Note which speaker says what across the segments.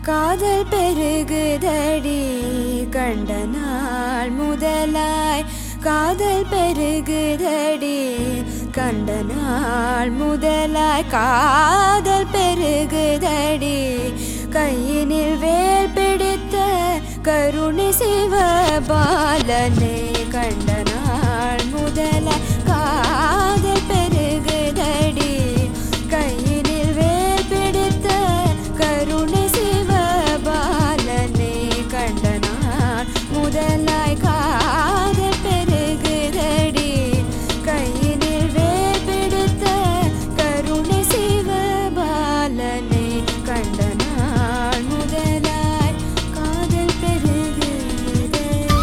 Speaker 1: காதல் பெருகுதடி கண்ட நாள் முதலாய் காதல் பெருகுதடி கண்ட நாள் முதலாய் காதல் பெருகுதடி கையினில் வேல் பிடித்த கருணை சிவபாலனே கண்ட நாள் முதலாய் காதல் பெருகுதடி கையினில் வேல் பிடித்த கருணை சிவபாலனே கண்ட நாள் முதலாய் காதல் பெருகுதடி கையினில் வேல் பிடித்த கருணை சிவபாலனே கண்ட நாள் முதலாய் காதல் பெருகுதடி.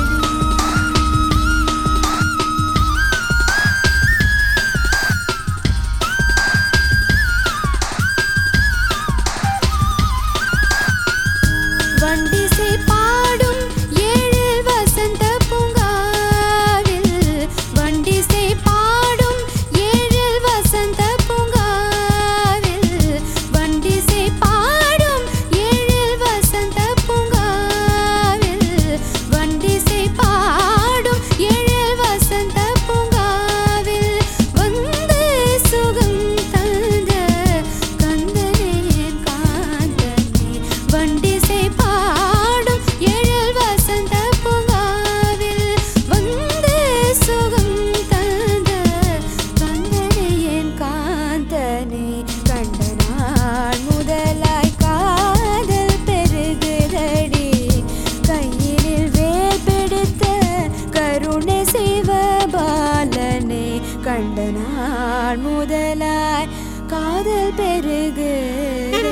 Speaker 1: வண்டிசை பாடும் ஏழில் வசந்த பூங்காவில் வண்டிசை பாடும் ஏழில் வசந்த பூங்காவில் வண்டிசை பாடும் ஏழில் வசந்த பூங்காவில் வண்டிசை பாடும் ஏழில் வசந்த பூங்காவில் வந்து சுகம் தந்த கந்தனே என் காந்தனே வண்டிசை பாடும் ஏழில் வசந்த பூங்காவில் வந்து சுகம் தந்த கந்தனே என் காந்தனே கண்ட நாள் முதலாய் காதல் பெருகுதடி கையினில் வேல் பிடித்த கருணை சிவபாலனே கண்ட நாள் முதலாய் காதல் பெருகுதடி.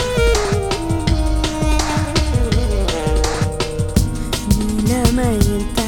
Speaker 1: நீலமயில்